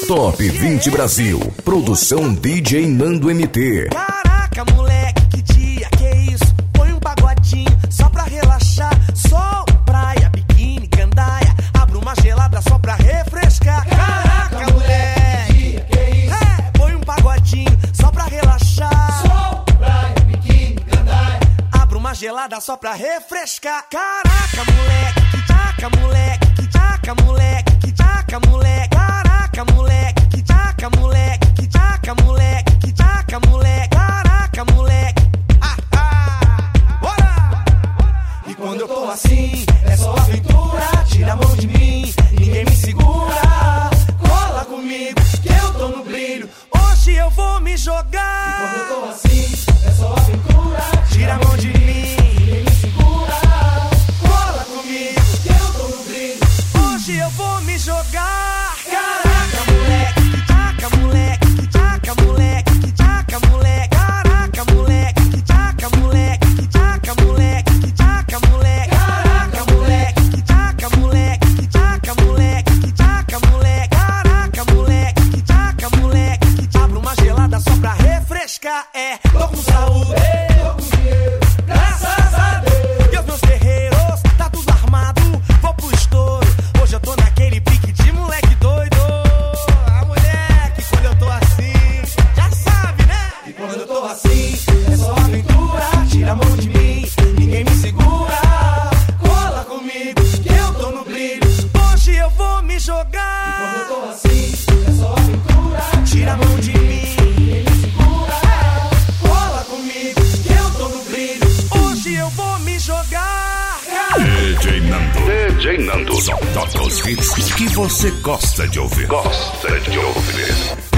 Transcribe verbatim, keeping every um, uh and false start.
Top vinte Brasil. Produção D J Nando M T. Caraca, moleque, que dia, que isso? Põe um pagodinho só pra relaxar. Sol, praia, biquíni, gandaia. Abra uma gelada só pra refrescar. Caraca, moleque, que dia, que isso? É, põe um pagodinho só pra relaxar. Sol, praia, biquíni, gandaia. Abra uma gelada só pra refrescar. Caraca, moleque, que taca, moleque, que taca, moleque, que taca, moleque. Caraca, moleque, que taca, moleque, que taca, moleque, que taca, moleque. Caraca, moleque. Ah, ah, bora! E quando eu tô assim, é só aventura. Tira a mão de mim, ninguém me segura. Cola comigo, que eu tô no brilho. Hoje eu vou me jogar. E quando eu tô assim, é só aventura. Tira a mão de mim, ninguém me segura. Cola comigo, que eu tô no brilho. Hoje eu vou me jogar. Caraca, moleque, que taca, moleque, que taca, moleque, que taca, moleque. Caraca, moleque, que taca, moleque, que taca, moleque, que taca, moleque. Caraca, moleque, que taca, moleque, que taca, moleque, que taca, moleque. Caraca, moleque, que taca, moleque, que abra uma gelada só pra refrescar. É, tô com saúde, tô com dinheiro, graças a Deus. E os meus guerreiros, tá tudo armado, vou pro estouro. Hoje eu tô naquele pique de moleque doido. Ah, moleque, quando eu tô assim, já sabe, né? E quando eu tô assim, é só aventura. Tira a mão de mim, ninguém me segura. Cola comigo, que eu tô no brilho. Hoje eu vou me jogar. E quando eu tô assim, é só aventura. Tira a mão de mim, ninguém me segura. Cola comigo, que eu tô no brilho. Hoje eu vou me jogar. D J Nando. D J Nando. Só toca os hits que você gosta de ouvir. Gosta de ouvir.